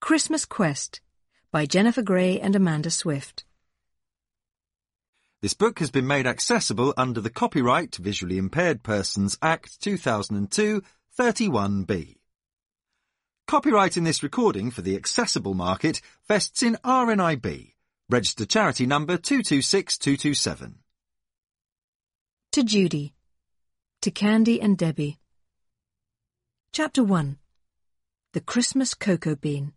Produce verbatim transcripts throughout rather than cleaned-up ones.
Christmas Quest by Jennifer Gray and Amanda Swift. This book has been made accessible under the Copyright Visually Impaired Persons Act two thousand two, thirty-one B. Copyright in this recording for the accessible market vests in R N I B, registered charity number two two six two two seven. To Judy. To Candy and Debbie. Chapter one. The Christmas Cocoa Bean.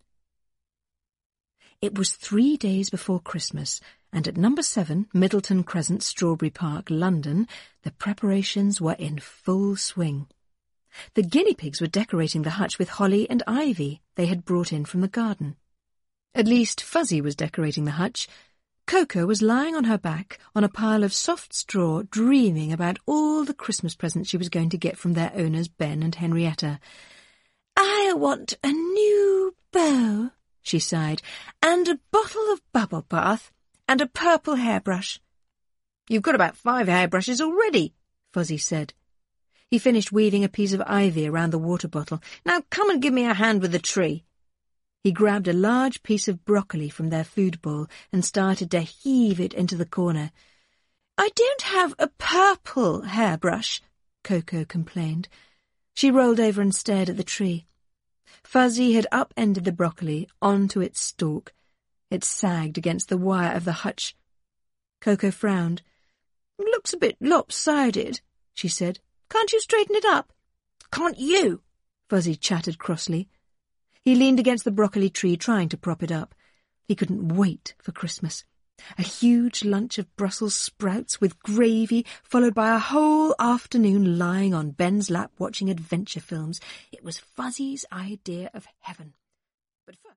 It was three days before Christmas, and at number seven, Middleton Crescent, Strawberry Park, London, the preparations were in full swing. The guinea pigs were decorating the hutch with holly and ivy they had brought in from the garden. At least Fuzzy was decorating the hutch. Coco was lying on her back on a pile of soft straw, dreaming about all the Christmas presents she was going to get from their owners, Ben and Henrietta. "I want a new bow," she sighed, "and a bottle of bubble bath, and a purple hairbrush." "You've got about five hairbrushes already," Fuzzy said. He finished weaving a piece of ivy around the water bottle. "Now come and give me a hand with the tree." He grabbed a large piece of broccoli from their food bowl and started to heave it into the corner. "I don't have a purple hairbrush," Coco complained. She rolled over and stared at the tree. Fuzzy had upended the broccoli onto its stalk. It sagged against the wire of the hutch. Coco frowned. "Looks a bit lopsided," she said. "Can't you straighten it up?" "Can't you?" Fuzzy chattered crossly. He leaned against the broccoli tree, trying to prop it up. He couldn't wait for Christmas. A huge lunch of Brussels sprouts with gravy, followed by a whole afternoon lying on Ben's lap watching adventure films. It was Fuzzy's idea of heaven. But first...